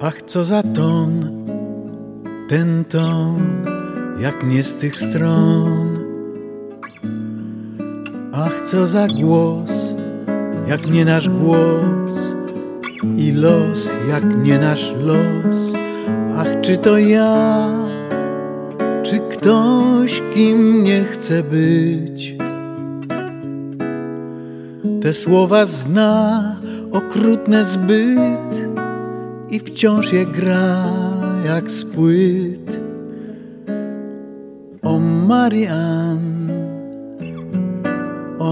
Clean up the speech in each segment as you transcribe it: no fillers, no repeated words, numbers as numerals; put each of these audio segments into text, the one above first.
Ach, co za ton, ten ton, jak nie z tych stron. Ach, co za głos, jak nie nasz głos, i los, jak nie nasz los. Ach, czy to ja, czy ktoś, kim nie chce być? Te słowa zna, okrutne zbyt, i wciąż je gra jak z płyt. O Marianne, o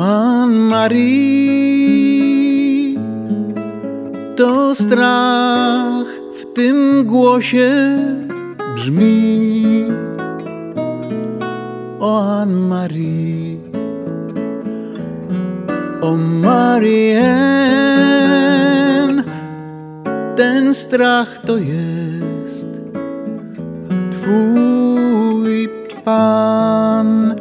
Anne-Marie, to strach w tym głosie brzmi. O Anne-Marie, o Marianne, ten strach to jest Twój Pan.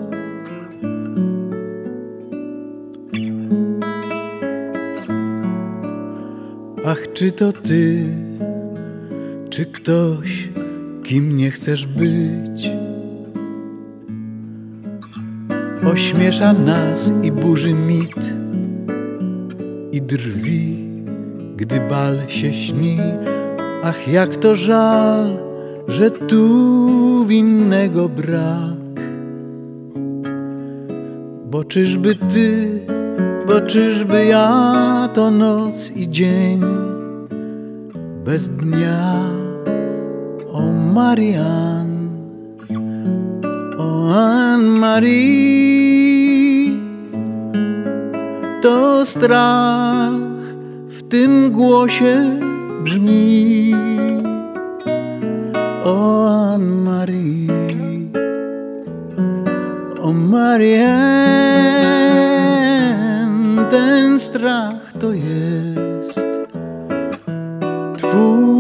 Ach, czy to Ty, czy ktoś, kim nie chcesz być? Ośmiesza nas i burzy mit, i drwi, gdy bal się śni. Ach, jak to żal, że tu winnego brak. Bo czyżby Ty, bo czyżby ja, to noc i dzień bez dnia. O Marianne, o Anne-Marie, to strach w tym głosie brzmi. O Anne-Marie, o Marianne, ten strach to jest Twój